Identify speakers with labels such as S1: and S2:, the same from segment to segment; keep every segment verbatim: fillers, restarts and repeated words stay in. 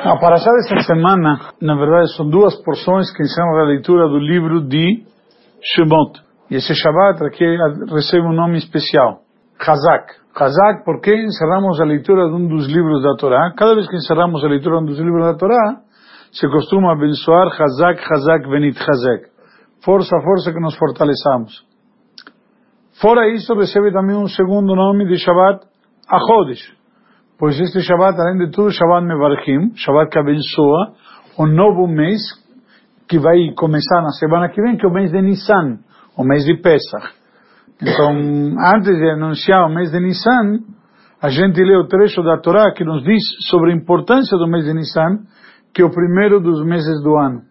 S1: A parashá dessa semana, na verdade, são duas porções que ensinam a leitura do livro de Shemot. E esse Shabbat aqui recebe um nome especial, Chazak. Chazak porque encerramos a leitura de um dos livros da Torá. Cada vez que encerramos a leitura de um dos livros da Torá, se costuma abençoar Chazak, Chazak, Benit Chazak. Força, força que nos fortaleçamos. Fora isso, recebe também um segundo nome de Shabbat, Achodesh. Pois este Shabbat, além de tudo, Shabbat Mevarchim, Shabbat que abençoa, o novo mês que vai começar na semana que vem, que é o mês de Nissan, o mês de Pesach. Então, antes de anunciar o mês de Nissan, a gente lê o trecho da Torá que nos diz sobre a importância do mês de Nissan, que é o primeiro dos meses do ano.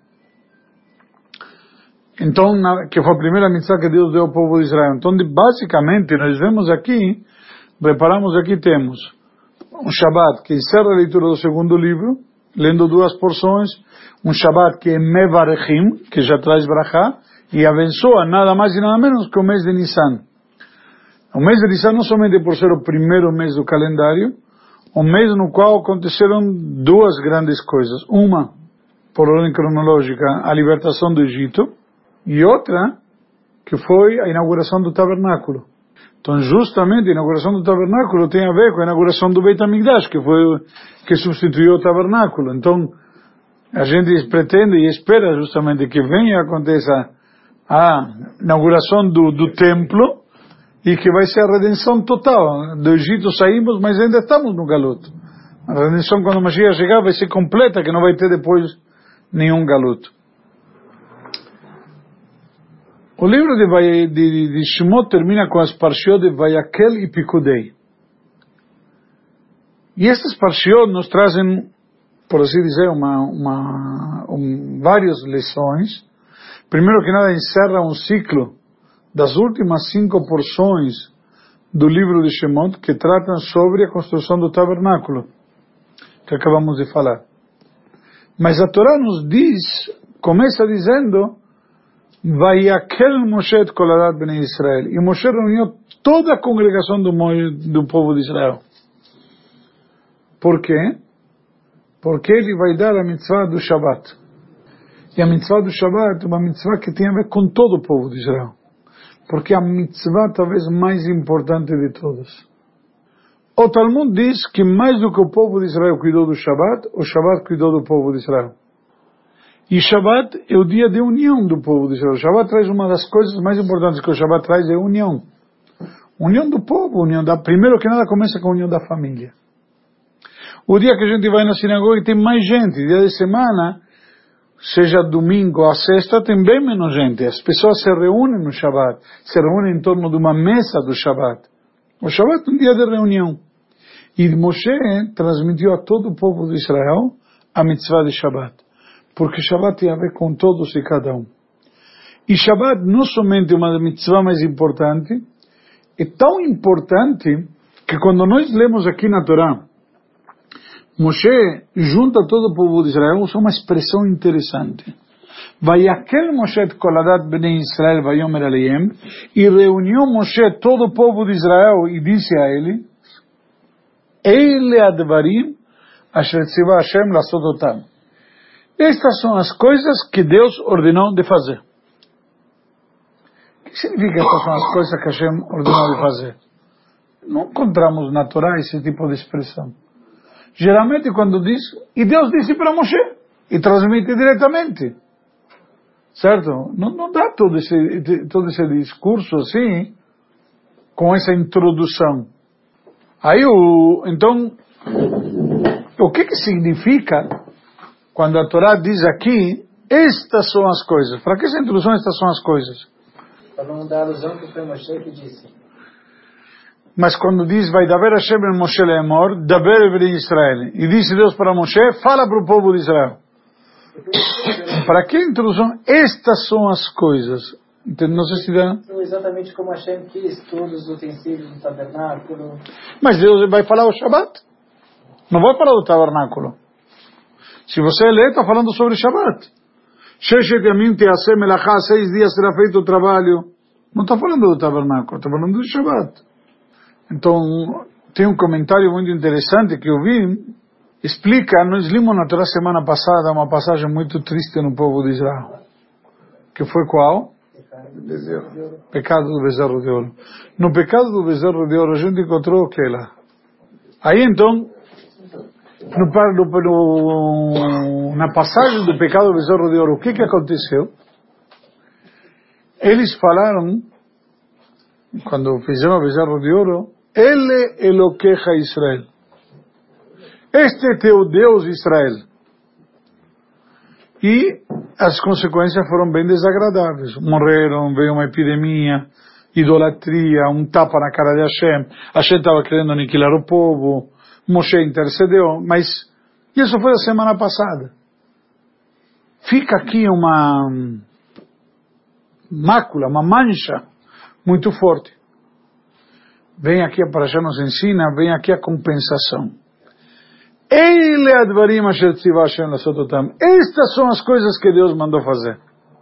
S1: Então, que foi a primeira mitzvah que Deus deu ao povo de Israel. Então, basicamente, nós vemos aqui, preparamos aqui, temos um Shabbat que encerra a leitura do segundo livro, lendo duas porções, um Shabbat que é Mevarechim, que já traz brachá, e abençoa nada mais e nada menos que o mês de Nissan. O mês de Nissan não somente por ser o primeiro mês do calendário, o mês no qual aconteceram duas grandes coisas. Uma, por ordem cronológica, a libertação do Egito, e outra, que foi a inauguração do tabernáculo. Então, justamente, a inauguração do tabernáculo tem a ver com a inauguração do Beit HaMikdash, que foi, que substituiu o tabernáculo. Então, a gente pretende e espera justamente que venha e aconteça a inauguração do, do templo e que vai ser a redenção total. Do Egito saímos, mas ainda estamos no galuto. A redenção, quando o Mashiach chegar, vai ser completa, que não vai ter depois nenhum galuto. O livro de, de, de Shemot termina com as parshiot de Vayakel e Pikudei. E estas parshiot nos trazem, por assim dizer, uma, uma, um, várias lições. Primeiro que nada, encerra um ciclo das últimas cinco porções do livro de Shemot que tratam sobre a construção do tabernáculo, que acabamos de falar. Mas a Torá nos diz, começa dizendo, Vayakel Moshe et kol adat bnei Israel. E Moshe reuniu toda a congregação do, do povo de Israel. Por quê? Porque ele vai dar a mitzvah do Shabbat. E a mitzvah do Shabbat é uma mitzvah que tem a ver com todo o povo de Israel. Porque é a mitzvah talvez mais importante de todas. O Talmud diz que mais do que o povo de Israel cuidou do Shabbat, o Shabbat cuidou do povo de Israel. E Shabbat é o dia de união do povo de Israel. O Shabbat traz uma das coisas mais importantes que o Shabbat traz é a união. União do povo, união da... Primeiro que nada começa com a união da família. O dia que a gente vai na sinagoga tem mais gente. Dia de semana, seja domingo ou sexta, tem bem menos gente. As pessoas se reúnem no Shabbat. Se reúnem em torno de uma mesa do Shabbat. O Shabbat é um dia de reunião. E Moshe transmitiu a todo o povo de Israel a mitzvah de Shabbat. Porque Shabbat tem a ver com todos e cada um. E Shabbat não somente é uma mitzvah mais importante, é tão importante que quando nós lemos aqui na Torá, Moshe junta todo o povo de Israel, usa uma expressão interessante. Vayakel Moshe et kol adat bnei Israel vayomer aleim, e reuniu Moshe todo o povo de Israel e disse a ele, Eile advarim asher tzivah Hashem lasot otam. Estas são as coisas que Deus ordenou de fazer. O que significa estas são as coisas que Hashem ordenou de fazer? Não encontramos na Torá esse tipo de expressão. Geralmente quando diz, e Deus disse para Moshe, e transmite diretamente. Certo? Não, não dá todo esse, todo esse discurso assim, com essa introdução. Aí, o, então, o que que significa quando a Torá diz aqui, estas são as coisas? Para que essa introdução, estas são as coisas?
S2: Para não dar alusão que foi Moshe que disse.
S1: Mas quando diz, vai daber Hashem el Moshe le'emor, daber bnei Israel. E disse Deus para Moshe, fala para o povo de Israel. Para que a introdução? Estas são as coisas. Não sei se dá...
S2: Exatamente como Hashem quis, todos os utensílios do tabernáculo.
S1: Mas Deus vai falar o Shabbat. Não vai falar do tabernáculo. Se você lê, está falando sobre Shabbat. Sheshet yamim teaseh melachá, seis dias será feito o trabalho. Não está falando do tabernáculo, está falando do Shabbat. Então, tem um comentário muito interessante que eu vi, explica, nós limos na Torá semana passada uma passagem muito triste no povo de Israel. Que foi qual?
S2: Bezerro.
S1: Pecado do bezerro de ouro. No pecado do bezerro de ouro a gente encontrou o que lá? Aí então, no, no, no, na passagem do pecado do bezerro de ouro, o que que aconteceu? Eles falaram, quando fizeram o bezerro de ouro, Ele Eloqueja Israel. Este é teu Deus Israel. E as consequências foram bem desagradáveis. Morreram, veio uma epidemia, idolatria, um tapa na cara de Hashem. Hashem estava querendo aniquilar o povo. Moshe intercedeu, mas isso foi a semana passada. Fica aqui uma mácula, uma mancha muito forte. Vem aqui a Parashá nos ensina, vem aqui a compensação. Eile advarim asher tziva Hashem lasot otam. Estas são as coisas que Deus mandou fazer.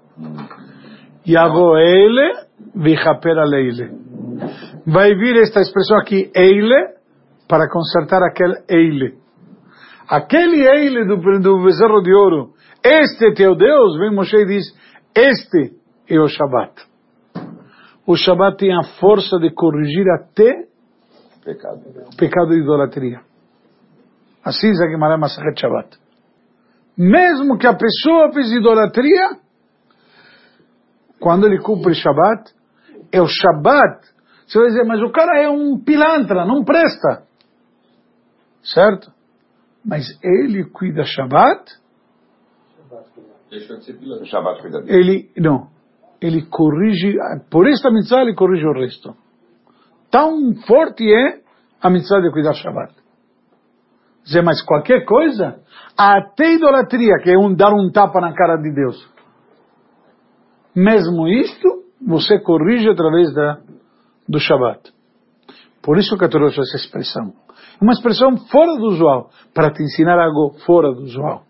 S1: Yavo eile vichaper aleile. Vai vir esta expressão aqui, eile, para consertar aquele eile. Aquele eile do, do bezerro de ouro, este teu Deus, vem Moshe e diz, este é o Shabat. O Shabat tem a força de corrigir até
S3: pecado.
S1: o pecado de idolatria. Assim diz a Gemara Masechet Shabbat. Mesmo que a pessoa fez idolatria, quando ele cumpre Shabbat, é o Shabbat. Você vai dizer, mas o cara é um pilantra, não presta. Certo? Mas ele cuida Shabbat.
S3: Deixa de ser pilantra. O Shabbat cuida dele.
S1: Ele, não. Ele corrige, por esta mitzvah ele corrige o resto. Tão forte é a mitzvah de cuidar Shabbat. Dizer, mas qualquer coisa, até idolatria, que é um dar um tapa na cara de Deus. Mesmo isto, você corrige através da, do Shabbat. Por isso que eu trouxe essa expressão. Uma expressão fora do usual, para te ensinar algo fora do usual.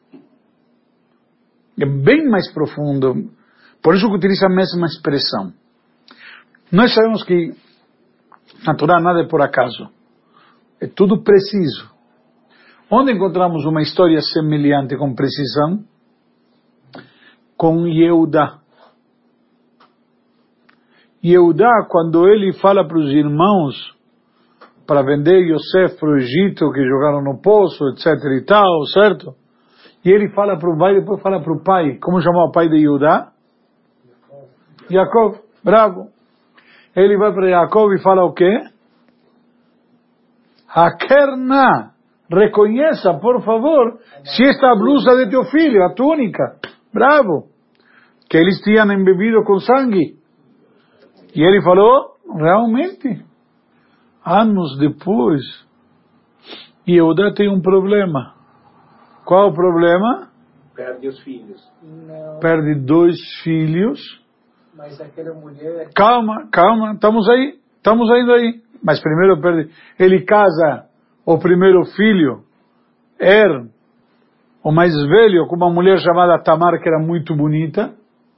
S1: É bem mais profundo. Por isso que utiliza a mesma expressão. Nós sabemos que na Torá nada é por acaso. É tudo preciso. Onde encontramos uma história semelhante com precisão? Com Yehudá. Yehudá, quando ele fala para os irmãos para vender Yosef para o Egito, que jogaram no poço, etc e tal, certo? E ele fala para o pai, depois fala para o pai. Como chamava o pai de Yehudá? Yaakov, bravo. Ele vai para Yaakov e fala o quê? Hakerna, reconheça, por favor, se esta blusa de teu filho, a túnica, bravo, que eles tinham embebido com sangue. E ele falou, realmente, anos depois, Yehudá tem um problema. Qual o problema?
S2: Perde os filhos. Não.
S1: Perde dois filhos.
S2: Mas aquela mulher...
S1: Calma, calma, estamos aí, estamos indo aí. Mas primeiro perde. Ele casa o primeiro filho, Er, o mais velho, com uma mulher chamada Tamar, que era muito bonita.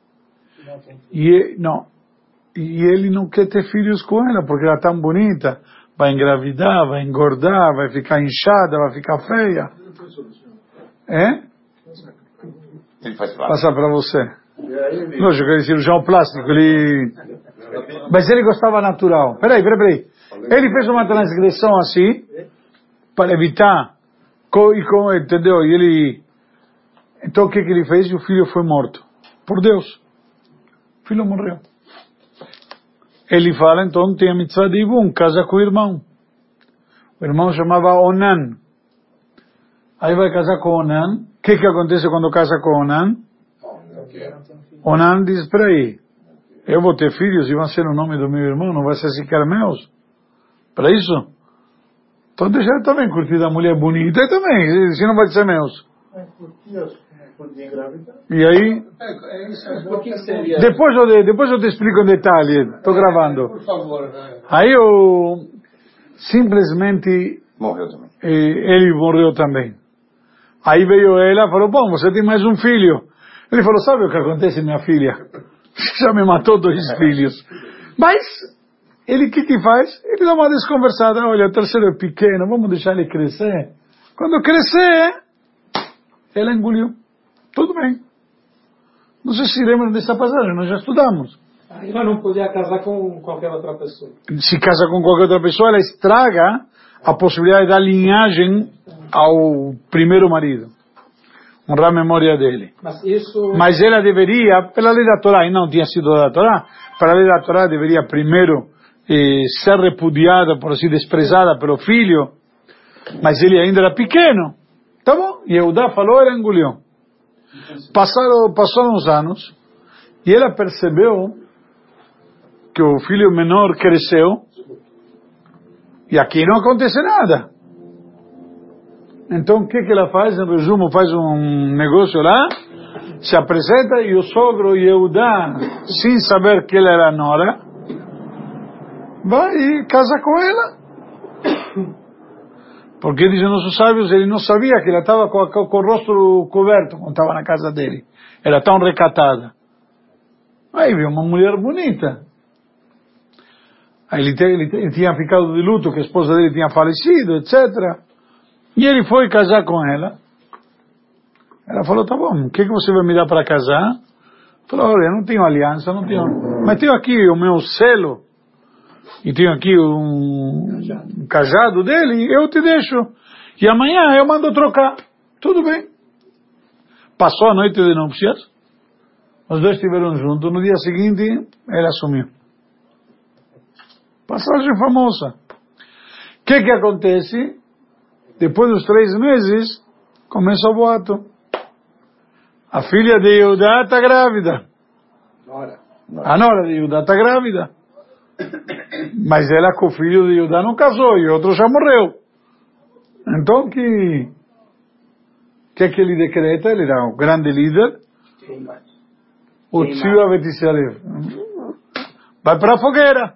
S1: E não, e ele não quer ter filhos com ela, porque ela é tão bonita. Vai engravidar, vai engordar, vai ficar inchada, vai ficar feia. É?
S3: Ele faz
S1: Passar para você. Lógico, ele é cirurgião plástico, ele... Mas ele gostava natural. Peraí, peraí, peraí. Ele fez uma transgressão assim, para evitar, e com, entendeu? E ele... Então o que que ele fez? E o filho foi morto. Por Deus. O filho morreu. Ele fala, então, tem a mitzvah de Ibum, casa com o irmão. O irmão chamava Onan. Aí vai casar com Onan. O que que acontece quando casa com Onan? Onan diz, espera aí, eu vou ter filhos e vão ser o nome do meu irmão, não vai ser sequer meus. Para isso? Então deixa ele também curtir a mulher bonita e também, se não vai ser meus. E aí? Depois eu, depois eu te explico em detalhe, estou gravando. Por favor. Aí eu simplesmente...
S3: Morreu também.
S1: Ele morreu também. Aí veio ela e falou, bom, você tem mais um filho. Ele falou, sabe o que acontece, minha filha? Já me matou dois filhos. Mas, ele o que que faz? Ele dá uma desconversada. Olha, o terceiro é pequeno, vamos deixar ele crescer. Quando crescer, ela engoliu. Tudo bem. Não sei se lembram dessa passagem, nós já estudamos.
S2: Ela não podia casar com qualquer outra pessoa.
S1: Se casa com qualquer outra pessoa, ela estraga a possibilidade da linhagem ao primeiro marido. Honrar a memória dele.
S2: Mas isso...
S1: Mas ela deveria, pela lei da Torá, e não tinha sido da Torá, pela lei da Torá deveria primeiro eh, ser repudiada, por assim, desprezada pelo filho, mas ele ainda era pequeno. Tá bom? E Eudá falou, ela engoliu. Passaram, passaram uns anos, e ela percebeu que o filho menor cresceu, e aqui não acontece nada. Então o que que ela faz? Em resumo, faz um negócio lá, se apresenta, e o sogro Yehudá, sem saber que ela era nora, vai e casa com ela. Porque dizem nossos sábios, ele não sabia que ela estava com, com o rosto coberto quando estava na casa dele. Era tão recatada. Aí viu uma mulher bonita. Aí ele, ele, ele tinha ficado de luto, que a esposa dele tinha falecido, etcétera. E ele foi casar com ela. Ela falou, tá bom, o que, que você vai me dar para casar? Falou, olha, eu não tenho aliança, não tenho... Mas tenho aqui o meu selo. E tenho aqui um, um cajado dele, eu te deixo. E amanhã eu mando trocar. Tudo bem. Passou a noite de núpcias. Os dois estiveram juntos. No dia seguinte, ele assumiu. Passagem famosa. O que que acontece? Depois dos três meses, começa o boato. A filha de Yehudá está grávida. Nora. A nora de Yehudá está grávida. Mas ela com o filho de Yehudá não casou e o outro já morreu. Então que que que ele decreta? Ele era o grande líder. O Tzivá Betisalev. Vai para a fogueira.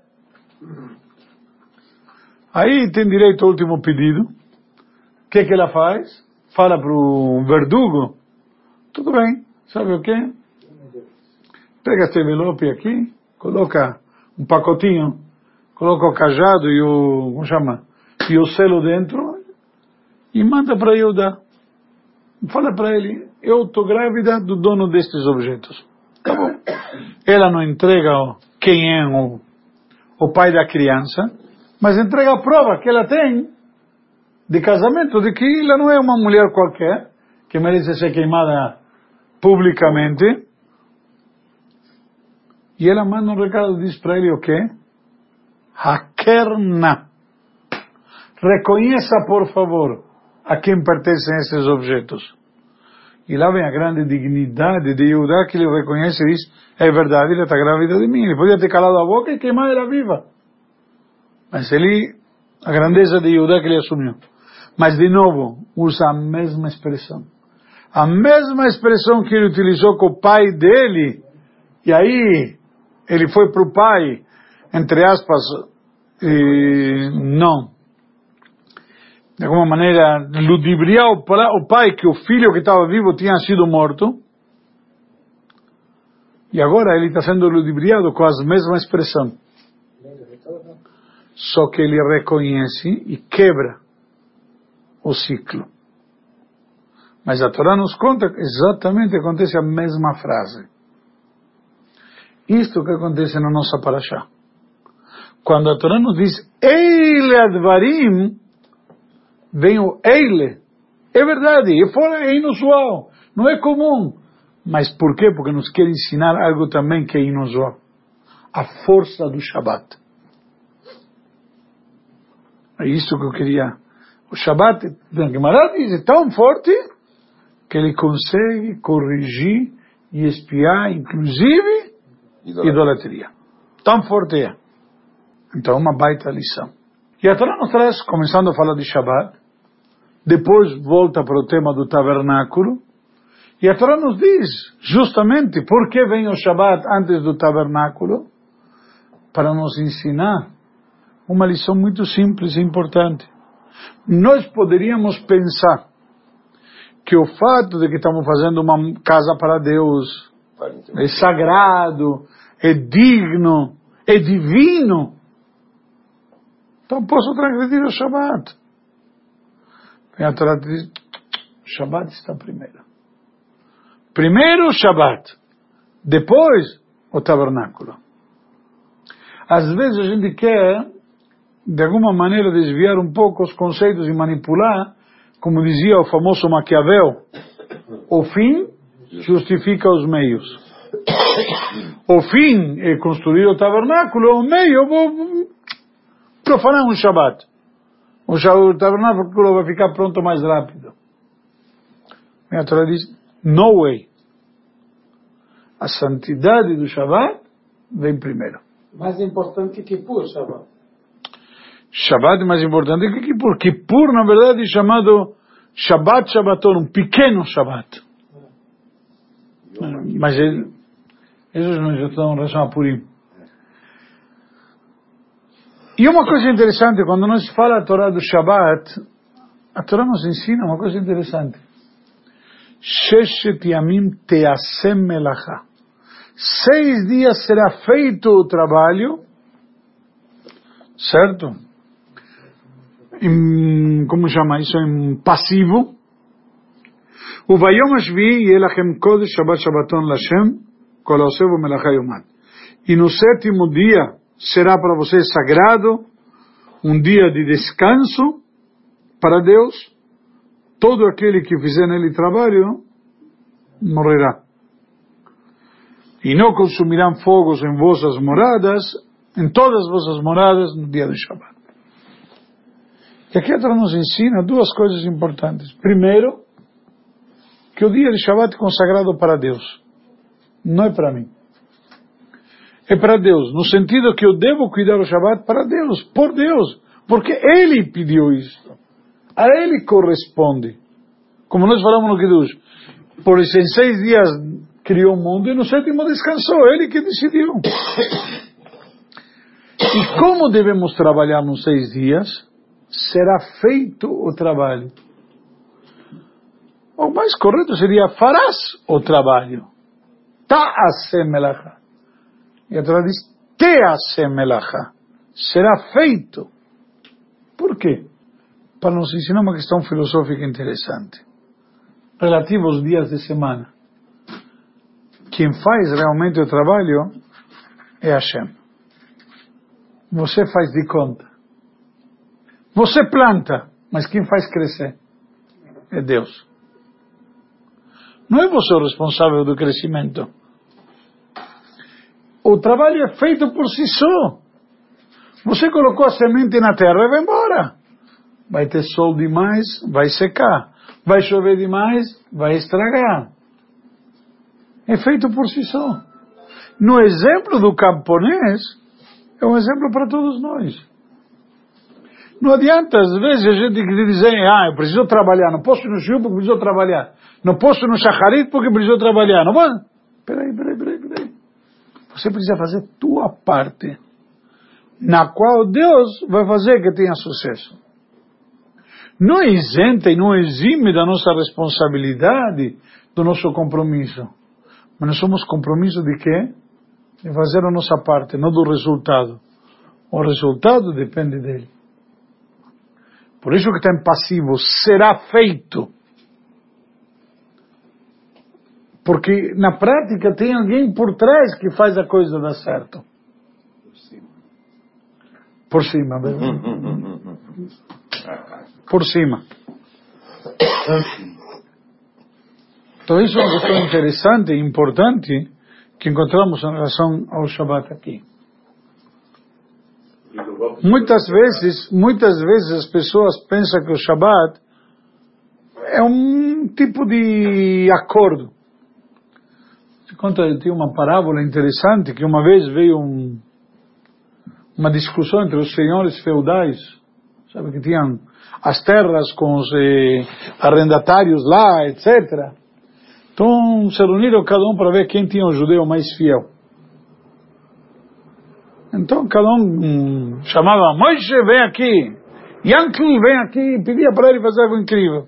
S1: Aí tem direito ao último pedido. O que que ela faz? Fala para o verdugo. Tudo bem. Sabe o quê? Pega este envelope aqui, coloca um pacotinho, coloca o cajado e o, como chama? E o selo dentro, e manda para Yehudá. Fala para ele, eu estou grávida do dono destes objetos. Tá bom. Ela não entrega quem é o, o pai da criança, mas entrega a prova que ela tem de casamento, de que ela não é uma mulher qualquer, que merece ser queimada publicamente. E ela manda um recado, diz para ele o quê? Hakerna. Reconheça, por favor, a quem pertencem esses objetos. E lá vem a grande dignidade de Yehudá, que ele reconhece e diz, é verdade, ele está grávida de mim. Ele podia ter calado a boca e queimar ela viva. Mas ele, a grandeza de Yehudá que ele assumiu. Mas de novo, usa a mesma expressão. A mesma expressão que ele utilizou com o pai dele. E aí, ele foi para o pai, entre aspas, e não. De alguma maneira, ludibriar o pai, que o filho que estava vivo tinha sido morto. E agora ele está sendo ludibriado com a mesma expressão. Só que ele reconhece e quebra o ciclo. Mas a Torá nos conta que exatamente acontece a mesma frase. Isto que acontece na nossa parashá. Quando a Torá nos diz Eile Advarim, vem o Eile. É verdade, é fora, é inusual, não é comum. Mas por quê? Porque nos quer ensinar algo também que é inusual. A força do Shabat. É isso que eu queria. O Shabat, a Gemara diz, é tão forte que ele consegue corrigir e espiar, inclusive, idolatria. idolatria. Tão forte é. Então, uma baita lição. E a Torá nos traz, começando a falar de Shabat, depois volta para o tema do tabernáculo, e a Torá nos diz, justamente, por que vem o Shabat antes do tabernáculo? Para nos ensinar uma lição muito simples e importante. Nós poderíamos pensar que o fato de que estamos fazendo uma casa para Deus é sagrado, é digno, é divino, então posso transgredir o Shabat. E a Torá te diz, Shabbat está primeiro. Primeiro o Shabbat, depois o tabernáculo. Às vezes a gente quer, de alguma maneira, desviar um pouco os conceitos e manipular, como dizia o famoso Maquiavel, o fim justifica os meios. O fim é construir o tabernáculo, o meio, vou profanar um Shabbat. O tabernáculo vai ficar pronto mais rápido. A Torá diz, no way. A santidade do Shabbat vem primeiro.
S2: Mais importante que Kippur, Shabbat.
S1: Shabbat é mais importante que Kippur. Kippur, na verdade, é chamado Shabbat Shabbaton, um pequeno Shabbat. É. Mas ele, eles não já estão em relação a Purim. E uma coisa interessante, quando nós fala a Torá do Shabbat, a Torá nos ensina uma coisa interessante. Sheshet Yamim Teasem Melacha. Seis dias será feito o trabalho, certo? Em, como chama isso? Em passivo. O Vayom Hashvi Yelachem Kodesh Shabbat Shabbaton Lashem Kol Haosev Melacha Yomat. E no sétimo dia será para você sagrado, um dia de descanso para Deus. Todo aquele que fizer nele trabalho morrerá. E não consumirão fogos em vossas moradas, em todas as vossas moradas, no dia do Shabbat. E aqui a Torá nos ensina duas coisas importantes. Primeiro, que o dia de Shabbat é consagrado para Deus. Não é para mim. É para Deus, no sentido que eu devo cuidar do Shabbat para Deus, por Deus, porque Ele pediu isso. A Ele corresponde. Como nós falamos no Kiddush, por isso em seis dias criou o mundo e no sétimo descansou, Ele que decidiu. E como devemos trabalhar nos seis dias? Será feito o trabalho. O mais correto seria, farás o trabalho. Ta'asem melacha. E a Torá diz, Te'asem melacha. Será feito. Por quê? Para nos ensinar uma questão filosófica interessante. Relativa aos dias de semana. Quem faz realmente o trabalho é Hashem. Você faz de conta. Você planta, mas quem faz crescer é Deus. Não é você o responsável do crescimento. O trabalho é feito por si só. Você colocou a semente na terra e vai embora. Vai ter sol demais, vai secar. Vai chover demais, vai estragar. É feito por si só. No exemplo do camponês, é um exemplo para todos nós. Não adianta, às vezes, a gente dizer, ah, eu preciso trabalhar, não posso ir no shiur porque preciso trabalhar. Não posso ir no shacharit porque preciso trabalhar. Não posso. Peraí, peraí, peraí, peraí. Você precisa fazer a tua parte, na qual Deus vai fazer que tenha sucesso. Não isenta e não exime da nossa responsabilidade, do nosso compromisso. Mas nós somos compromisso de quê? De fazer a nossa parte, não do resultado. O resultado depende dele. Por isso que está em passivo, será feito. Porque na prática tem alguém por trás que faz a coisa dar certo. Por cima. Por cima. Por cima. Então isso é uma questão interessante e importante que encontramos em relação ao Shabbat aqui. Muitas vezes, muitas vezes as pessoas pensam que o Shabbat é um tipo de acordo. Conta, tem uma parábola interessante que uma vez veio um, uma discussão entre os senhores feudais, sabe, que tinham as terras com os eh, arrendatários lá, etcétera. Então se reuniram cada um para ver quem tinha o judeu mais fiel. Então cada um hum, chamava, Moishe, vem aqui, Yankee, vem aqui, e pedia para ele fazer algo incrível.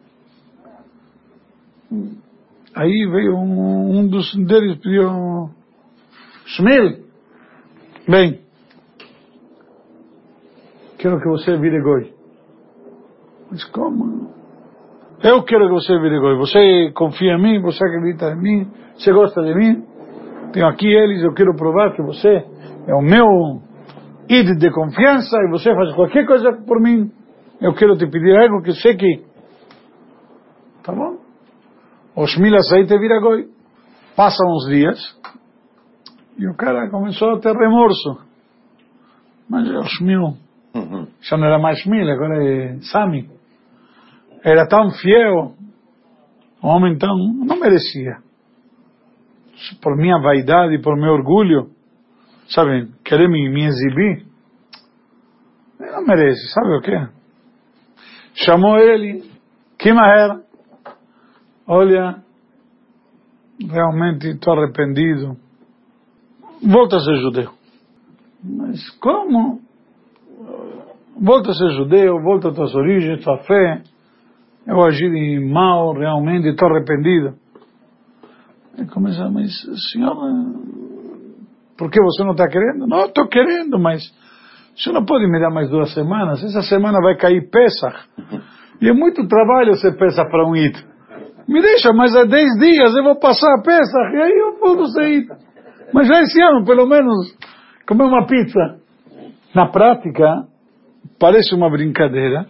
S1: Aí veio um, um dos deles, pediu, Shmuel, bem, quero que você vire goi. Mas como? Eu quero que você vire goi. Você confia em mim, você acredita em mim, você gosta de mim. Tenho aqui eles, eu quero provar que você é o meu id de confiança e você faz qualquer coisa por mim. Eu quero te pedir algo que sei que... Tá bom? O Shmila Saite vira goi. Passam uns dias e o cara começou a ter remorso. Mas o Shmil já não era mais Shmil, agora é Sami. Era tão fiel, um homem tão... não merecia. Por minha vaidade, por meu orgulho, sabe, querer me, me exibir, ele não merece, sabe o quê? Chamou ele, Kimaher, olha, realmente estou arrependido, volta a ser judeu. Mas como? Volta a ser judeu, volta a tuas origens, tua fé. Eu agi mal, realmente, estou arrependido. Ele começa, mas senhor, por que você não está querendo? Não, estou querendo, mas você não pode me dar mais duas semanas? Essa semana vai cair Pesach. E é muito trabalho ser Pesach para um Id. Me deixa mais há dez dias, eu vou passar a Pesach, e aí eu vou sair. Mas já esse ano, pelo menos, comer uma pizza. Na prática, parece uma brincadeira.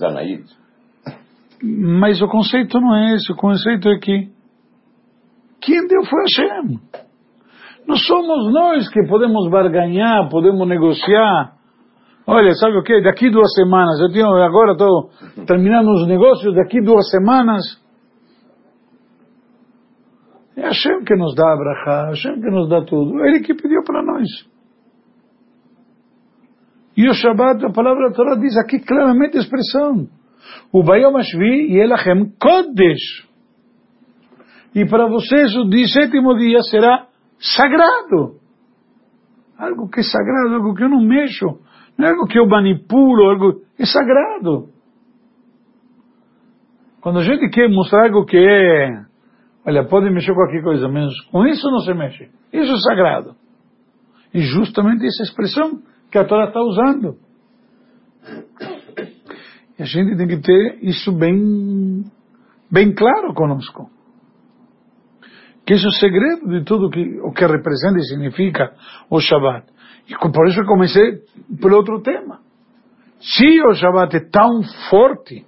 S1: Mas o conceito não é esse, o conceito é que quem deu foi Hashem. Não somos nós que podemos barganhar, podemos negociar. Olha, sabe o que? Daqui duas semanas, eu tenho, agora estou terminando os negócios, daqui duas semanas. É Hashem que nos dá a brachá, Hashem que nos dá tudo. Ele que pediu para nós. E o Shabbat, a palavra da Torá diz aqui claramente a expressão. O Bayom Hashvi Yelachem Kodesh. E para vocês o sétimo dia será sagrado. Algo que é sagrado, algo que eu não mexo. Não é algo que eu manipulo, algo... é sagrado. Quando a gente quer mostrar algo que é... olha, pode mexer com qualquer coisa, menos com isso não se mexe. Isso é sagrado. E justamente essa expressão que a Torá está usando. E a gente tem que ter isso bem, bem claro conosco. Que esse é o segredo de tudo que, o que representa e significa o Shabbat. E por isso eu comecei pelo outro tema. Se o Shabbat é tão forte,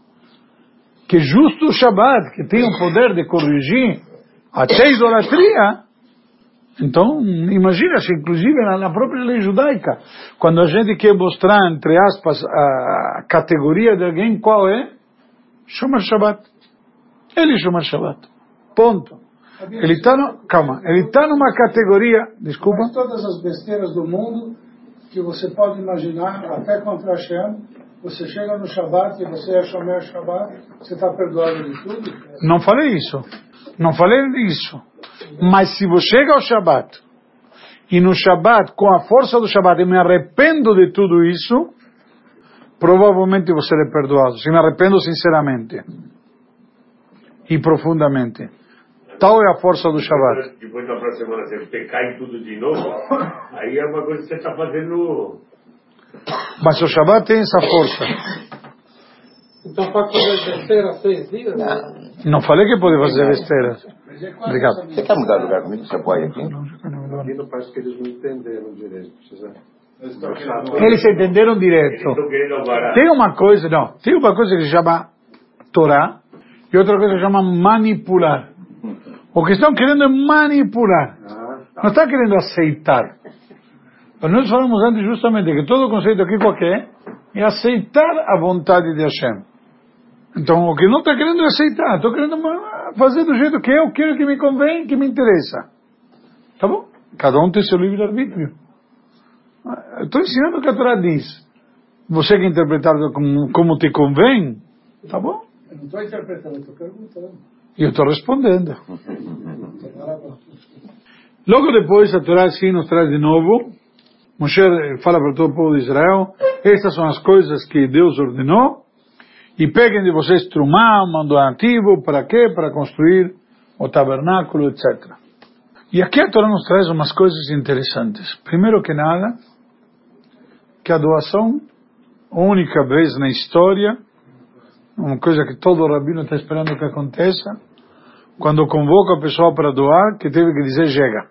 S1: que justo o Shabbat, que tem o poder de corrigir até a idolatria, então imagina-se, inclusive na, na própria lei judaica, quando a gente quer mostrar, entre aspas, a categoria de alguém, qual é? Shomer Shabbat. Ele é Shomer Shabbat. Ponto. Ele está no, calma, ele está numa categoria, desculpa.
S4: Mas todas as besteiras do mundo que você pode imaginar, até contra Hashem, você chega no Shabbat e você é Shomer Shabbat, você está perdoado de tudo?
S1: Não falei isso. Não falei isso. Mas se você chega ao Shabbat, e no Shabbat, com a força do Shabbat, eu me arrependo de tudo isso, provavelmente você é perdoado. Se me arrependo sinceramente e profundamente. Tal é a força do Shabbat.
S5: Depois da próxima semana você pecar em tudo de novo, aí é uma coisa que você está fazendo.
S1: Mas o Shabbat tem essa força.
S2: Então pode fazer besteira seis dias?
S1: Não, não falei que pode fazer besteiras. Obrigado.
S3: Você quer mudar de lugar comigo? Você pode aqui?
S4: Aqui não parece que eles não entenderam direito. Precisa...
S1: Eles entenderam direito. Tem uma coisa, não, tem uma coisa que se chama Torá e outra coisa que se chama manipular. O que estão querendo é manipular. Não está querendo aceitar. Mas nós falamos antes justamente que todo o conceito aqui qual é? É aceitar a vontade de Hashem. Então o que não está querendo é aceitar. Estou querendo fazer do jeito que eu quero, que me convém, que me interessa. Tá bom? Cada um tem seu livre-arbítrio. Estou ensinando o que a Torá diz. Você que interpretar como, como te convém, tá bom?
S4: Eu não estou interpretando, estou perguntando.
S1: E eu estou respondendo. Logo depois, a Torá sim nos traz de novo. Moshe fala para todo o povo de Israel: estas são as coisas que Deus ordenou. E peguem de vocês trumá, um donativo, para quê? Para construir o tabernáculo, etcétera. E aqui a Torá nos traz umas coisas interessantes. Primeiro que nada, que a doação, única vez na história, uma coisa que todo rabino está esperando que aconteça, quando convoca a pessoa para doar, que teve que dizer chega.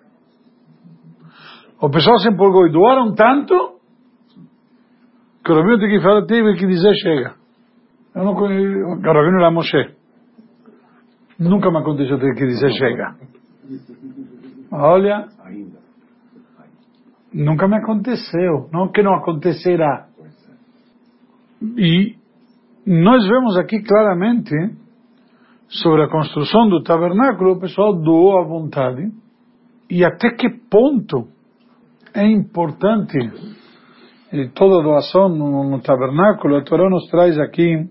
S1: O pessoal se empolgou e doaram tanto que o rabino teve que falar, teve que dizer chega. Eu não conheço, o rabino era Moshe. Nunca me aconteceu ter que dizer chega. Olha, nunca me aconteceu, não que não acontecerá. E nós vemos aqui claramente sobre a construção do tabernáculo, o pessoal doou à vontade. E até que ponto é importante toda doação no, no tabernáculo. A Torá nos traz aqui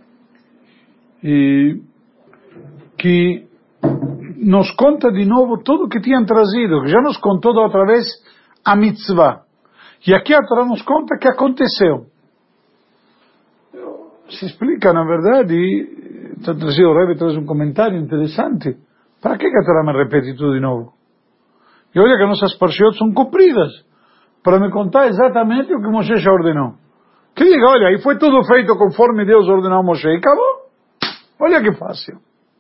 S1: e, que nos conta de novo tudo o que tinham trazido, que já nos contou da outra vez a mitzvah. E aqui a Torá nos conta que aconteceu. Se explica, na verdade, está trazido, o Rebbe traz um comentário interessante. Para que a Torá me repete tudo de novo? E olha que nossas parshiot são compridas, para me contar exatamente o que Moshe já ordenou. Que diga, olha, aí foi tudo feito conforme Deus ordenou a Moshe, e acabou. Olha que fácil.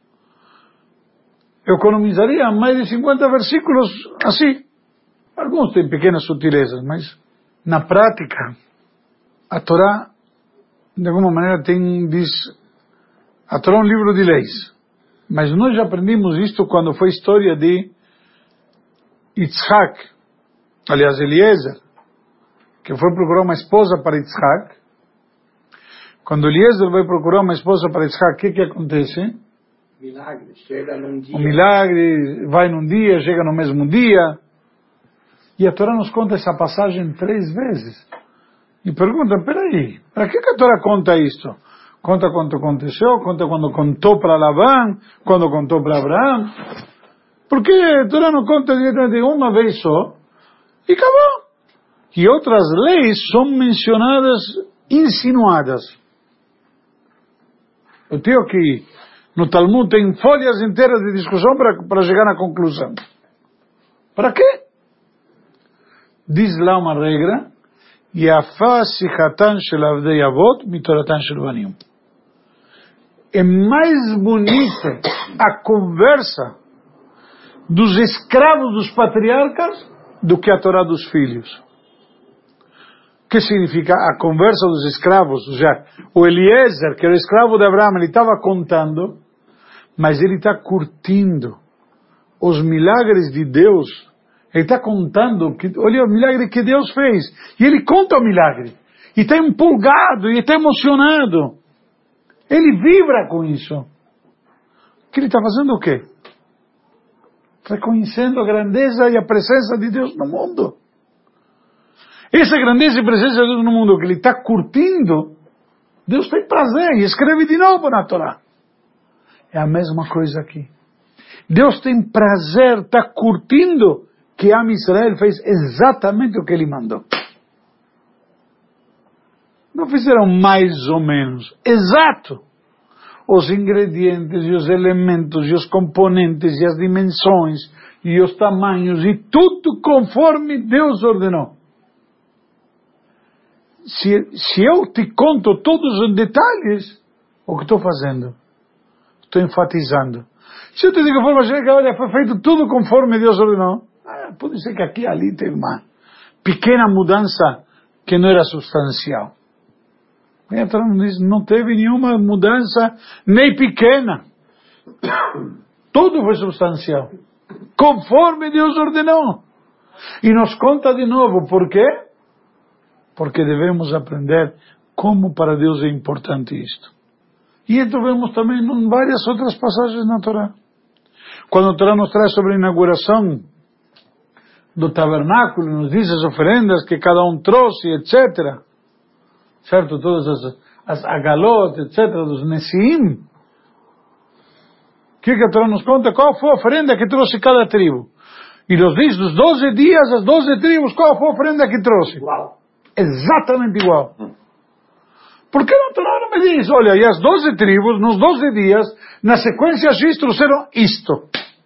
S1: Eu economizaria mais de cinquenta versículos assim. Alguns têm pequenas sutilezas, mas na prática, a Torá, de alguma maneira, tem, diz, a Torá é um livro de leis. Mas nós já aprendimos isto quando foi a história de Yitzhak, aliás, Eliezer, que foi procurar uma esposa para Yitzhak. Quando Eliezer vai procurar uma esposa para Yitzhak, o que que acontece?
S2: Milagre, chega num dia.
S1: O milagre vai num dia, chega no mesmo dia. E a Torá nos conta essa passagem três vezes. E pergunta, peraí, para que a Torá conta isto? Conta quando aconteceu, conta quando contou para Labão, quando contou para Abraão. Porque a Torá não conta diretamente uma vez só, e acabou. E outras leis são mencionadas, insinuadas. Eu tenho que, no Talmud tem folhas inteiras de discussão para, para chegar na conclusão. Para quê? Diz lá uma regra, Yafá sichatan shel avdei avot mitoratan shel banim. É mais bonita a conversa dos escravos dos patriarcas do que a Torá dos filhos. O que significa a conversa dos escravos? Ou seja, o Eliezer, que era o escravo de Abraão, ele estava contando, mas ele está curtindo os milagres de Deus. Ele está contando, que, olha o milagre que Deus fez. E ele conta o milagre. E está empolgado, e está emocionado. Ele vibra com isso. Que ele está fazendo o quê? Reconhecendo a grandeza e a presença de Deus no mundo. Essa grandeza e presença de Deus no mundo que ele está curtindo, Deus tem prazer e escreve de novo na Torá. É a mesma coisa aqui. Deus tem prazer, está curtindo que Am Israel fez exatamente o que ele mandou. Não fizeram mais ou menos. Exato. Os ingredientes e os elementos e os componentes e as dimensões e os tamanhos e tudo conforme Deus ordenou. Se, se eu te conto todos os detalhes, o que estou fazendo? Estou enfatizando. Se eu te digo de forma genérica, olha, foi feito tudo conforme Deus ordenou, ah, pode ser que aqui e ali teve uma pequena mudança que não era substancial. Não teve nenhuma mudança, nem pequena. Tudo foi substancial. Conforme Deus ordenou. E nos conta de novo, por quê? Porque devemos aprender como para Deus é importante isto. E então vemos também em várias outras passagens na Torá. Quando a Torá nos traz sobre a inauguração do tabernáculo, nos diz as oferendas que cada um trouxe, etcétera. Certo? Todas as, as agalot, etcétera, dos Nesiim. O que a Torá nos conta? Qual foi a oferenda que trouxe cada tribo? E nos diz, dos doze dias, as doze tribos, qual foi a oferenda que trouxe? Uau. Exatamente igual. Por que a Torá não me diz, olha, e as doze tribos, nos doze dias, na sequência X, trouxeram isto.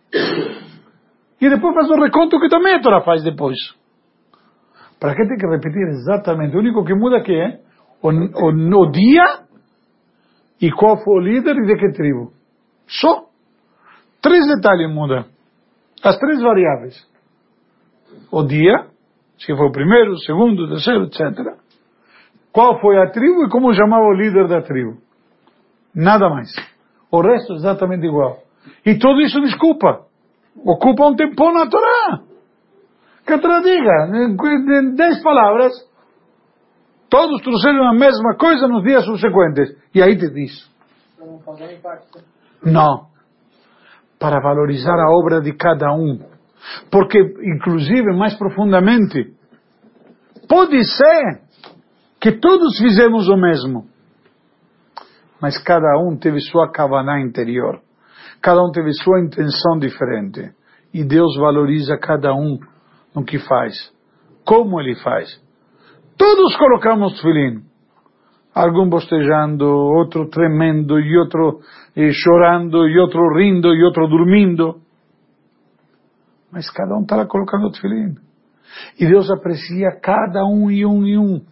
S1: E depois faz o reconto que também a Torá faz depois. Para que tem que repetir exatamente? O único que muda aqui é o, o, o dia e qual foi o líder e de que tribo. Só. Três detalhes mudam. As três variáveis. O dia, se foi o primeiro, o segundo, o terceiro, etcétera. Qual foi a tribo e como chamava o líder da tribo. Nada mais. O resto é exatamente igual. E tudo isso desculpa. Ocupa um tempão na Torá. Que a Torá diga, em dez palavras, todos trouxeram a mesma coisa nos dias subsequentes. E aí te diz.
S2: Não causar impacto.
S1: Não. Para valorizar a obra de cada um. Porque, inclusive, mais profundamente, pode ser que todos fizemos o mesmo. Mas cada um teve sua kavaná interior. Cada um teve sua intenção diferente. E Deus valoriza cada um no que faz. Como ele faz. Todos colocamos tefilim. Algum bostejando, outro tremendo, e outro eh, chorando, e outro rindo, e outro dormindo. Mas cada um está lá colocando tefilim. E Deus aprecia cada um e um e um.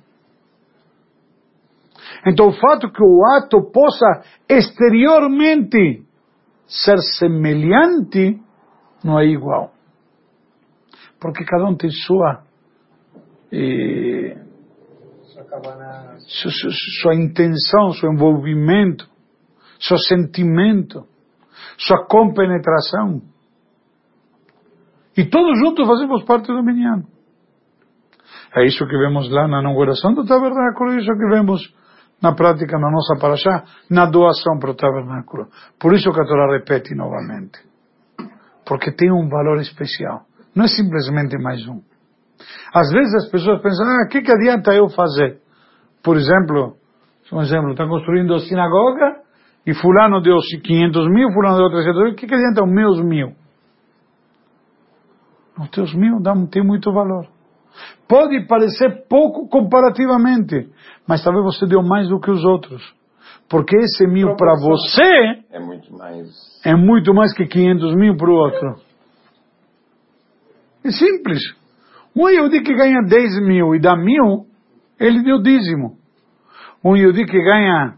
S1: Então o fato que o ato possa exteriormente ser semelhante não é igual. Porque cada um tem sua, eh, sua, sua, sua intenção, seu envolvimento, seu sentimento, sua compenetração. E todos juntos fazemos parte do minyan. É isso que vemos lá na inauguração do tabernáculo, é isso que vemos na prática, na nossa paraxá, na doação para o tabernáculo. Por isso que a Torá repete novamente. Porque tem um valor especial. Não é simplesmente mais um. Às vezes as pessoas pensam, ah, o que, que adianta eu fazer? Por exemplo, um exemplo, estão construindo a sinagoga e fulano deu quinhentos mil, fulano deu trezentos mil, o que, que adianta os meus mil? Os teus mil não tem muito valor. Pode parecer pouco comparativamente, mas talvez você deu mais do que os outros. Porque esse mil para você
S3: é muito mais
S1: é muito mais que quinhentos mil para o outro. É simples. Um Yehudi que ganha dez mil e dá mil, ele deu dízimo. Um Yehudi que ganha...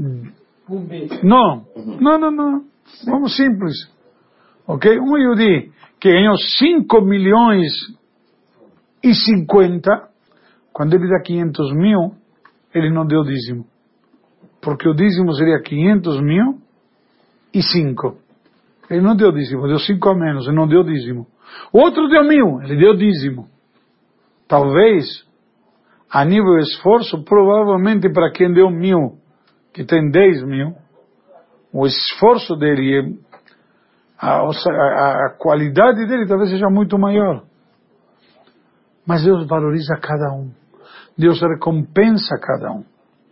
S1: Não, não, não, não. Vamos simples. Ok? Um Yehudi que ganhou cinco milhões e cinquenta, quando ele dá quinhentos mil, ele não deu dízimo. Porque o dízimo seria quinhentos mil e cinco. Ele não deu dízimo, deu cinco a menos, ele não deu dízimo. O outro deu mil, ele deu dízimo. Talvez, a nível de esforço, provavelmente para quem deu mil, que tem dez mil, o esforço dele, a, a, a qualidade dele talvez seja muito maior. Mas Deus valoriza cada um. Deus recompensa cada um.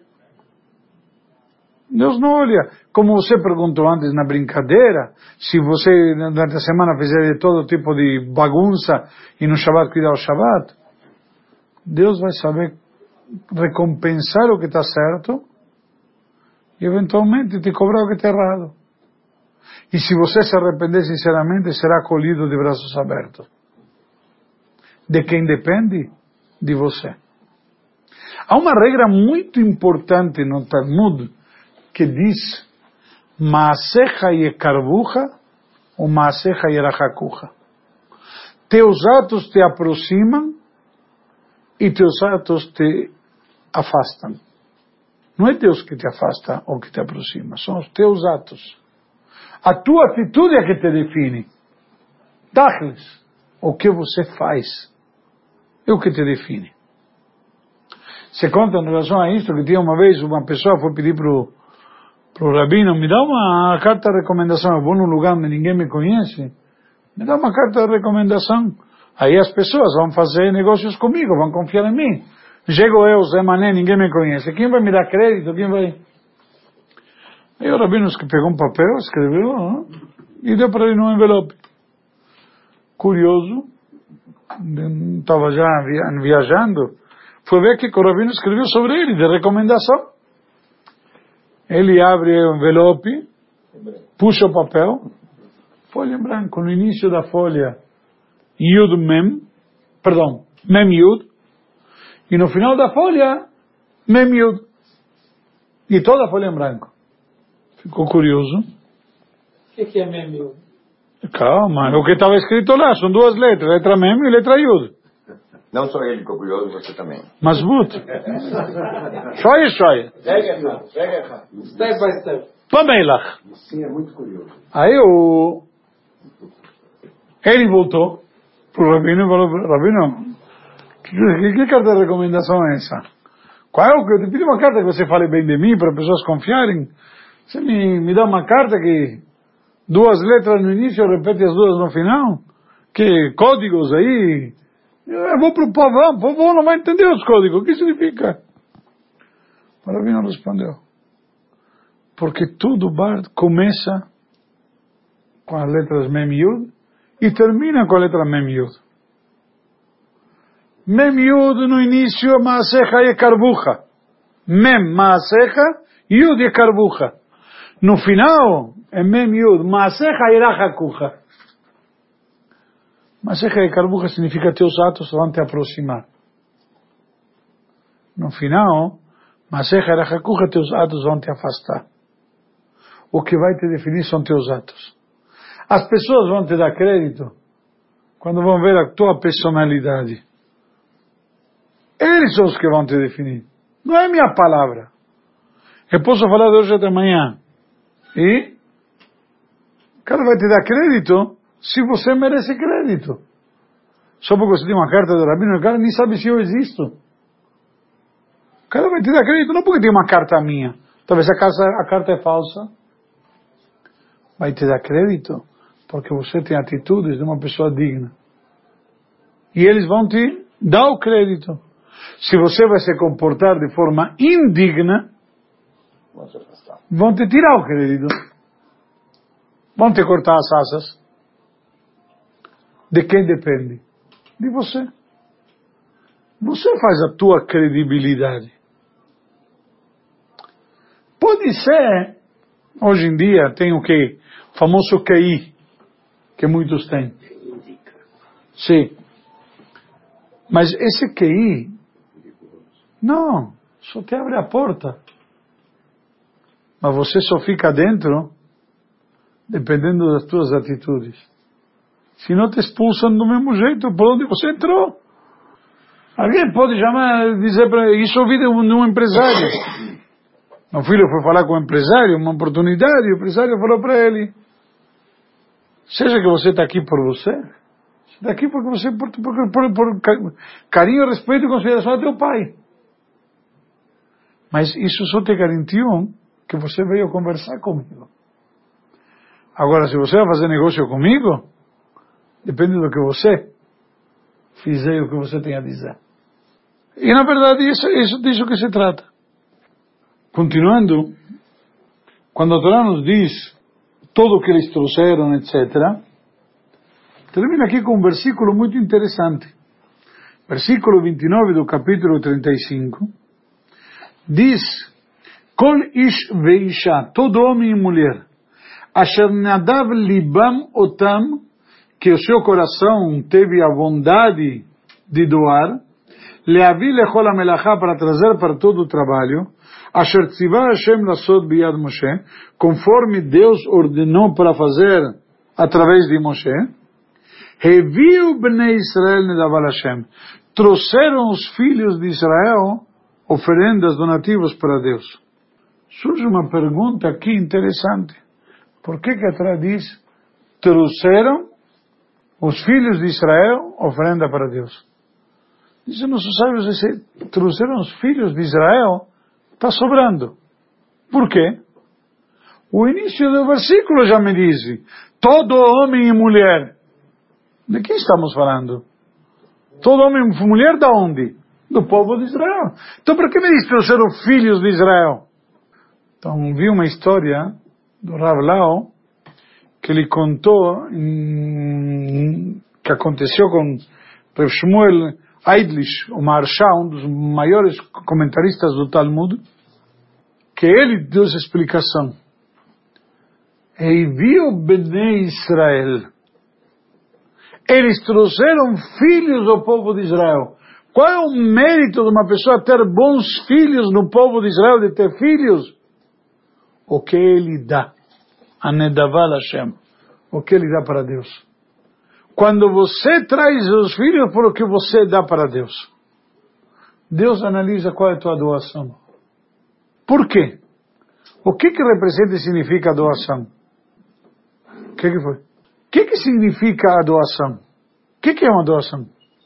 S1: Deus não olha, como você perguntou antes na brincadeira, se você durante a semana fizer todo tipo de bagunça e no Shabbat cuidar o Shabbat, Deus vai saber recompensar o que está certo e eventualmente te cobrar o que está errado. E se você se arrepender sinceramente, será acolhido de braços abertos. De quem depende? De você. Há uma regra muito importante no Talmud que diz Maasecha yekarvucha ou Maasecha yerachakucha. Teus atos te aproximam e teus atos te afastam. Não é Deus que te afasta ou que te aproxima, são os teus atos. A tua atitude é que te define. Tachlis, o que você faz, é o que te define. Se conta em relação a isso que tinha uma vez uma pessoa foi pedir para o rabino, me dá uma carta de recomendação, eu vou num lugar onde ninguém me conhece, me dá uma carta de recomendação. Aí as pessoas vão fazer negócios comigo, vão confiar em mim. Chego eu, Zé Mané, ninguém me conhece. Quem vai me dar crédito? Quem vai... Aí o rabino pegou um papel, escreveu, não? E deu para ele num envelope. Curioso, estava já viajando, foi ver que o rabino escreveu sobre ele, de recomendação. Ele abre o envelope, puxa o papel, folha em branco, no início da folha, Yud Mem, perdão, Mem Yud, e no final da folha, Mem Yud. E toda a folha em branco. Ficou curioso.
S2: O que, que é Mem Yud?
S1: Calma, o que estava escrito lá, são duas letras, letra Mem e letra Yud.
S3: Não só ele ficou curioso, você também.
S1: Mas but. Shoia, shoia.
S2: Step by step.
S1: Pamelach.
S3: Sim, é muito curioso.
S1: Aí o... Ele voltou pro Rabino e falou, Rabino, que, que, que carta de recomendação é essa? Qual é o que eu te pedi uma carta que você fale bem de mim, para pessoas confiarem? Você me, me dá uma carta que duas letras no início, repete as duas no final? Que códigos aí? Eu vou pro povão, o povão não vai entender os códigos. O que significa? O Rabino respondeu. Porque tudo bar começa com as letras Mem Yud e termina com a letra Mem Yud. Mem Yud no início, Maasecha e Karbucha. Mem, Maasecha, Yud e Karbucha. No final, é Mem Yud, Maasecha e Rachakucha. Maasecha e Karbucha significa teus atos vão te aproximar. No final, Maasecha e Rachakucha, teus atos vão te afastar. O que vai te definir são teus atos. As pessoas vão te dar crédito quando vão ver a tua personalidade. Eles são os que vão te definir. Não é minha palavra. Eu posso falar de hoje até amanhã. E o cara vai te dar crédito se você merece crédito. Só porque você tem uma carta do Rabino, o cara nem sabe se eu existo. O cara vai te dar crédito não porque tem uma carta minha. Talvez a carta, a carta é falsa. Vai te dar crédito porque você tem atitudes de uma pessoa digna. E eles vão te dar o crédito. Se você vai se comportar de forma indigna, vão te tirar o crédito. Vão te cortar as asas. De quem depende? De você. Você faz a tua credibilidade. Pode ser, hoje em dia tem o que? O famoso Q I, que muitos têm. Sim. Mas esse Q I, não, só te abre a porta. Mas você só fica dentro dependendo das tuas atitudes. Se não te expulsam do mesmo jeito por onde você entrou. Alguém pode chamar, dizer para isso, eu ouvi de um, de um empresário. Meu filho foi falar com o empresário, uma oportunidade, e o empresário falou para ele, seja que você está aqui por você, você está aqui porque você, por, por, por, por carinho, respeito e consideração a teu pai. Mas isso só te garantiu que você veio conversar comigo. Agora, se você vai fazer negócio comigo, depende do que você fizer e o que você tem a dizer. E na verdade, isso, isso disso que se trata. Continuando, quando a Torá nos diz tudo o que eles trouxeram, etcétera, termina aqui com um versículo muito interessante. Versículo vinte e nove do capítulo trinta e cinco, diz, Kol ish veisha, todo homem e mulher, asher nadav libam otam, que o seu coração teve a bondade de doar, leavi lechol hamelachá, para trazer para todo o trabalho, asher tzivah Hashem lasod biyad Moshe, conforme Deus ordenou para fazer através de Moshe, Heviu bnei Israel nedav Hashem, trouxeram os filhos de Israel oferendas, donativos para Deus. Surge uma pergunta aqui interessante. Por que que a Torá diz, trouxeram os filhos de Israel oferenda para Deus? Dizem nossos sábios, esse, trouxeram os filhos de Israel, está sobrando. Por quê? O início do versículo já me diz, todo homem e mulher. De que estamos falando? Todo homem e mulher da onde? Do povo de Israel. Então por que me diz trouxeram filhos de Israel? Então vi uma história do Rav Lau, que ele contou, hum, que aconteceu com Rav Shmuel Eidlich, o Maharsha, um dos maiores comentaristas do Talmud, que ele deu essa explicação. E viu Bnei Israel. Eles trouxeram filhos do povo de Israel. Qual é o mérito de uma pessoa ter bons filhos no povo de Israel, de ter filhos? o que ele dá. Anedavá Hashem. O que ele dá para Deus. Quando você traz os filhos por o que você dá para Deus, Deus analisa qual é a tua doação. Por quê? O que que representa e significa a doação? O que que foi? O que que significa a doação? O que que é uma doação?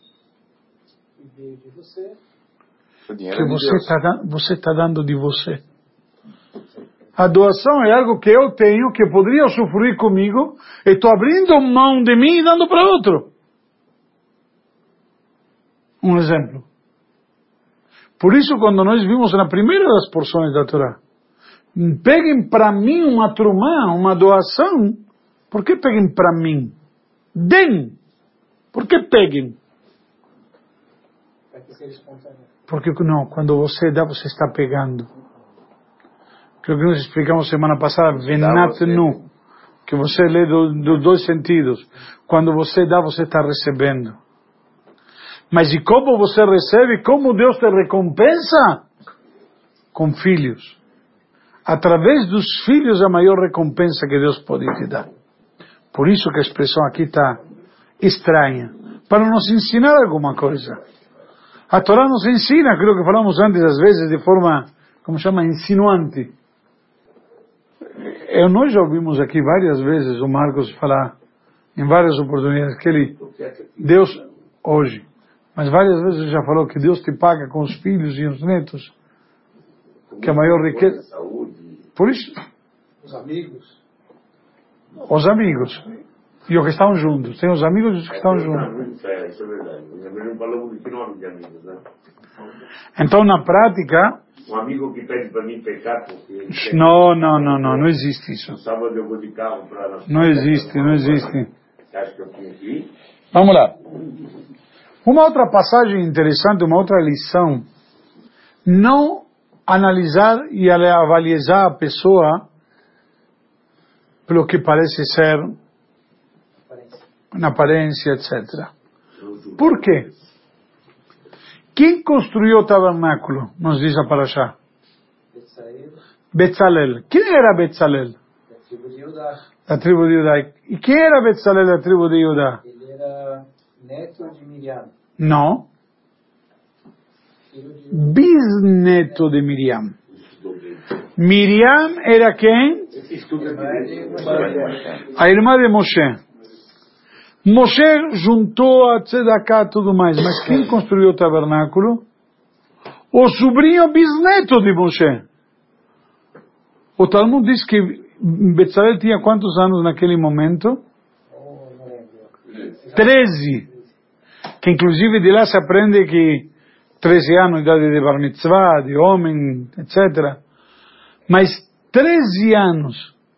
S2: De você.
S1: Que você está você tá dando de você. A doação é algo que eu tenho, que poderia usufruir comigo, e estou abrindo mão de mim e dando para outro. Um exemplo. Por isso, quando nós vimos na primeira das porções da Torá, peguem para mim uma trumá, uma doação. Por que peguem para mim? Deem. Por que peguem?
S2: Para que seja espontâneo.
S1: Porque não, quando você dá, você está pegando. Creo que nós explicamos semana passada, venat nu, que você lê dos do dois sentidos. Quando você dá, você está recebendo. Mas e como você recebe? Como Deus te recompensa? Com filhos. Através dos filhos, a maior recompensa que Deus pode te dar. Por isso que a expressão aqui está estranha. Para nos ensinar alguma coisa. A Torá nos ensina, aquilo que falamos antes, às vezes, de forma, como chama, insinuante. Eu, nós já ouvimos aqui várias vezes o Marcos falar, em várias oportunidades, que ele, Deus, hoje, mas várias vezes ele já falou que Deus te paga com os filhos e os netos, que a maior riqueza. Por isso,
S4: Os amigos.
S1: os amigos, e os que estão juntos, tem os amigos e os que estão juntos.
S5: É, isso é verdade. Nós não falamos de nome de amigos, né?
S1: Então, na prática,
S5: um amigo que pede para mim pecar porque...
S1: Não, não, não, não, não existe isso.
S5: No sábado eu vou de carro para...
S1: Não existe, não existe.
S5: Você acha que eu tinha que ir?
S1: Vamos lá. Uma outra passagem interessante, uma outra lição. Não analisar e avaliar a pessoa pelo que parece ser na aparência, etcétera. Por quê? Quem construiu o tabernáculo? Nos diz a Parashá. Betzalel. Quem era Betzalel?
S2: Da tribo de Judá.
S1: Da tribo de Judá. E quem era Betzalel da tribo de Judá?
S2: Ele era neto de Miriam.
S1: Não. Bisneto de Miriam. Miriam era quem? A irmã de Moshe. Moshe juntou a Tzedakah e tudo mais, mas quem construiu o tabernáculo? O sobrinho bisneto de Moshe. O Talmud diz que Betzalel tinha quantos anos naquele momento? Treze. Que inclusive de lá se aprende que treze anos, idade de bar mitzvah, de homem, etcétera. Mas treze anos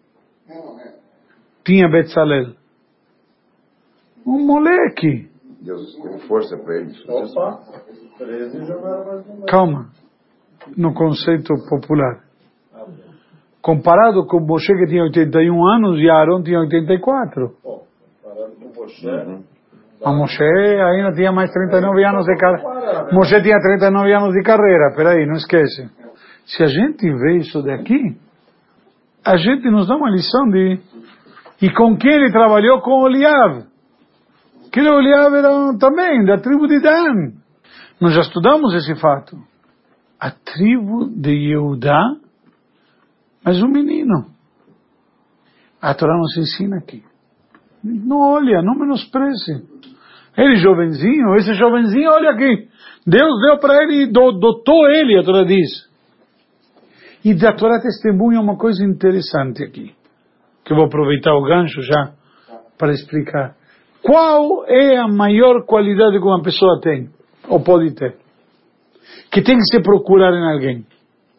S1: tinha Betzalel. Um moleque.
S3: Deus deu força para ele.
S4: Opa, treze já não era mais um.
S1: Calma. No conceito popular. Comparado com Moshe, que tinha oitenta e um anos, e Aaron tinha oitenta e quatro.
S4: Comparado com Moshe.
S3: Uhum.
S1: A Moshe ainda tinha mais trinta e nove anos de carreira. Moshe tinha trinta e nove anos de carreira. Peraí, não esquece. Se a gente vê isso daqui, a gente nos dá uma lição de... E com quem ele trabalhou? Com Oliab. Que Oliab era também da tribo de Dan. Nós já estudamos esse fato. A tribo de Yehudá, mas um menino. A Torá nos ensina aqui. Não olha, não menospreze. Ele jovenzinho, esse jovenzinho, olha aqui. Deus deu para ele e dotou ele, a Torá diz. E da Torá testemunha uma coisa interessante aqui, que eu vou aproveitar o gancho já para explicar. Qual é a maior qualidade que uma pessoa tem, ou pode ter, que tem que se procurar em alguém?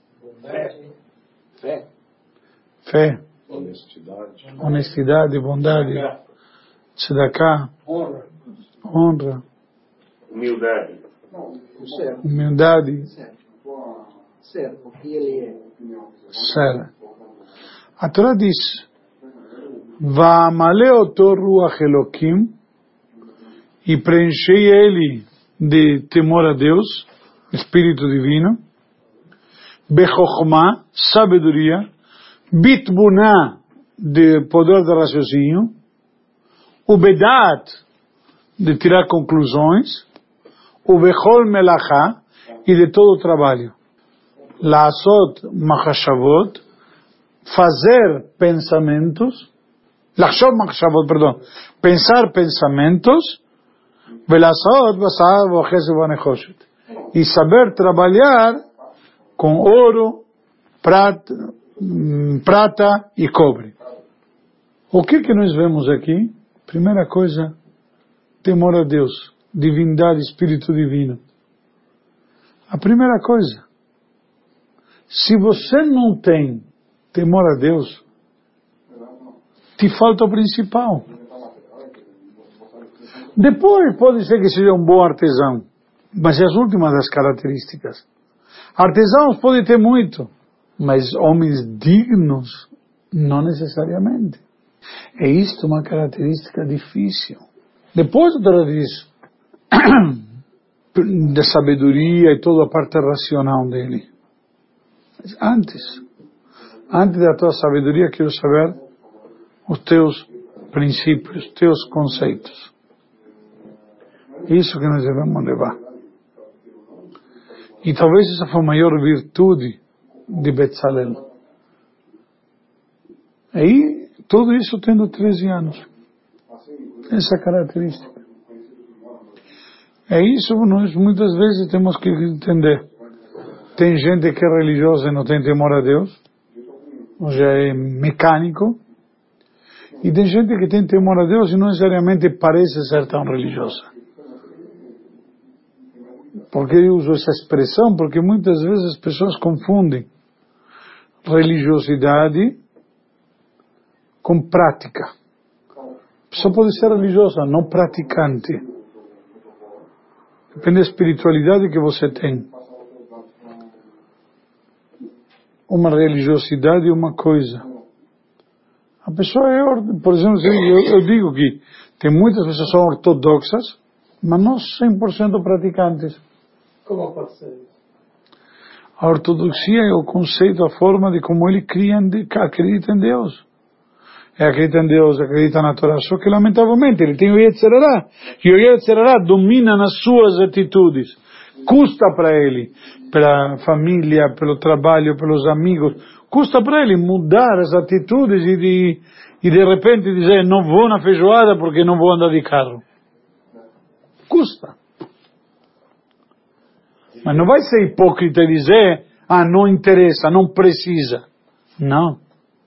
S2: Fé.
S1: Fé.
S4: Honestidade.
S1: Honestidade, bondade. Tzedakah.
S4: Honra.
S1: Honra.
S5: Humildade.
S1: Humildade.
S2: Ser o que ele é.
S1: Ser. A Torá diz: Va'amale oto ruach Elokim, e preenchei ele de temor a Deus, Espírito Divino, Bechokhmah, sabedoria, Bitbuná, de poder de raciocínio, o Bedat, de tirar conclusões, o Bechol Melachá, e de todo o trabalho. La'asot Machashavot, fazer pensamentos, Lachshov Machashavot, perdão, pensar pensamentos, Velasot Basar Vochesed Vanechoshet, e saber trabalhar com ouro, prata, prata e cobre. O que que nós vemos aqui? Primeira coisa, temor a Deus, divindade, Espírito Divino. A primeira coisa, se você não tem temor a Deus, te falta o principal. Depois pode ser que seja um bom artesão, mas é as últimas das características. Artesãos podem ter muito, mas homens dignos, não necessariamente. É isto uma característica difícil. Depois disso, da sabedoria e toda a parte racional dele. Mas antes, antes da tua sabedoria, quero saber os teus princípios, os teus conceitos. Isso que nós devemos levar. E talvez essa foi a maior virtude de Betzalel. Aí, tudo isso tendo treze anos. Essa característica. É isso que nós muitas vezes temos que entender. Tem gente que é religiosa e não tem temor a Deus, ou já é mecânico, e tem gente que tem temor a Deus e não necessariamente parece ser tão religiosa. Por que eu uso essa expressão? Porque muitas vezes as pessoas confundem religiosidade com prática. A pessoa pode ser religiosa, não praticante. Depende da espiritualidade que você tem. Uma religiosidade é uma coisa. A pessoa é, por exemplo, eu, eu digo que tem muitas pessoas que são ortodoxas, mas não cem por cento praticantes.
S2: Como pode ser isso?
S1: A ortodoxia é o conceito, a forma de como ele cria, acredita em Deus. É acredita em Deus, acredita na Torá, só que lamentavelmente ele tem o Yetzer Hará, e o Yetzer Hará domina nas suas atitudes. Custa para ele, pela família, pelo trabalho, pelos amigos, custa para ele mudar as atitudes e de, e de repente dizer, não vou na feijoada porque não vou andar de carro. Custa. Mas não vai ser hipócrita e dizer, ah, não interessa, não precisa. Não.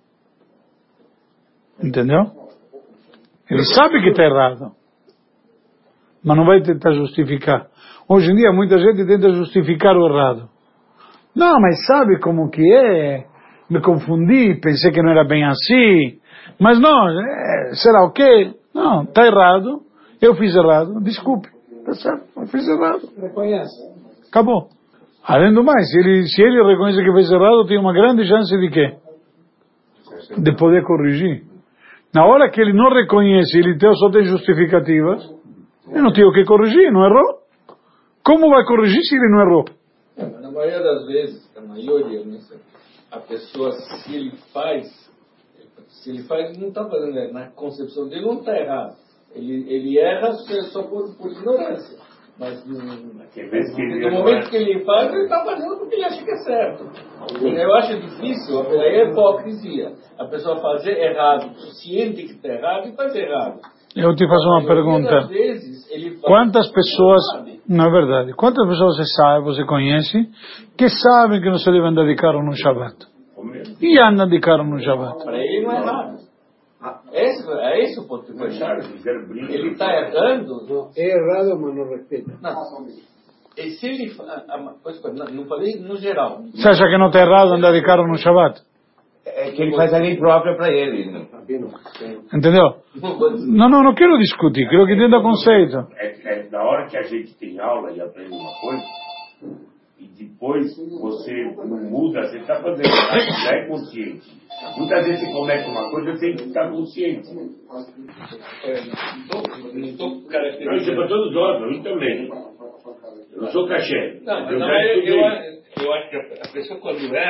S1: Entendeu? Ele sabe que está errado, mas não vai tentar justificar. Hoje em dia muita gente tenta justificar o errado. Não, mas sabe como que é? Me confundi, pensei que não era bem assim. Mas não, é, será o quê? Não, está errado, eu fiz errado, desculpe. Está certo, eu fiz errado.
S2: Reconhece.
S1: Acabou. Além do mais, se ele, se ele reconhece que fez errado, tem uma grande chance de quê? De poder corrigir. Na hora que ele não reconhece, ele só tem justificativas, ele não tem o que corrigir, não errou? Como vai corrigir se ele não errou?
S3: Na maioria das vezes, a maioria, a pessoa, se ele faz, se ele faz, não está fazendo, na concepção dele não está errado. Ele, ele erra só por, por ignorância. Mas no, no momento que ele faz, ele está fazendo porque ele acha que é certo. Eu acho difícil, aí é hipocrisia. A pessoa fazer errado, ciente que está errado e faz errado.
S1: Eu te faço uma pergunta.
S3: Vezes, ele faz
S1: quantas pessoas, não é verdade, quantas pessoas você sabe, você conhece, que sabem que não se devem andar de carro no Shabbat? E andam de carro no Shabbat?
S3: Para ele não é errado. Esse, é esse o ponto que foi chato. Ele está errando.
S2: É errado, mas não respeita.
S3: Não. E se ele, não falei no geral.
S1: Você acha que não está errado andar de carro no Shabbat?
S6: É que ele faz a lei própria para ele. Né?
S1: Entendeu? Não, não, não quero discutir, quero que entenda o conceito.
S5: É, é da hora que a gente tem aula e aprende uma coisa, e depois você não muda, você está fazendo, já é consciente. Muitas vezes você comete uma coisa, você tem que estar consciente.
S3: É, não estou caracterizando.
S5: Isso é para todos nós, eu também. Eu não sou cachê.
S3: Não, mas eu, eu, eu, eu acho que a pessoa quando erra,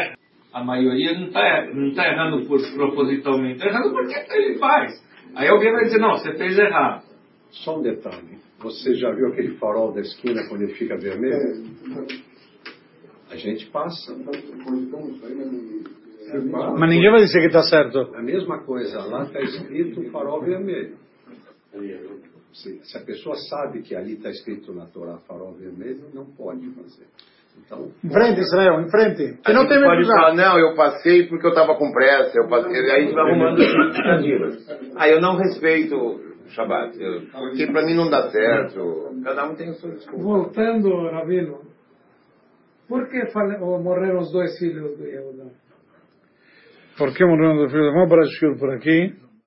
S3: a maioria não está não tá errando por, propositalmente, está errando porque ele faz. Aí alguém vai dizer, não, você fez errado.
S7: Só um detalhe. Você já viu aquele farol da esquina quando ele fica vermelho? A gente passa.
S1: Mas ninguém vai dizer que está certo.
S7: A mesma coisa, lá está escrito farol vermelho. Se, se a pessoa sabe que ali está escrito na Torá farol vermelho, não pode fazer. Então,
S1: Em frente, Israel, em frente. Que
S6: A
S1: não
S6: gente
S1: tem
S6: pode
S1: medo.
S6: falar, não, eu passei porque eu estava com pressa, eu passei, aí a gente vai arrumando justificativas. Ah, eu não respeito o Shabbat, eu, porque para mim não dá certo, cada um tem a sua desculpa.
S8: Voltando, Rabino, por que fale, ou morreram os dois filhos do Yehuda?
S1: Por que morreram os filhos? Vamos para o shiur por aqui.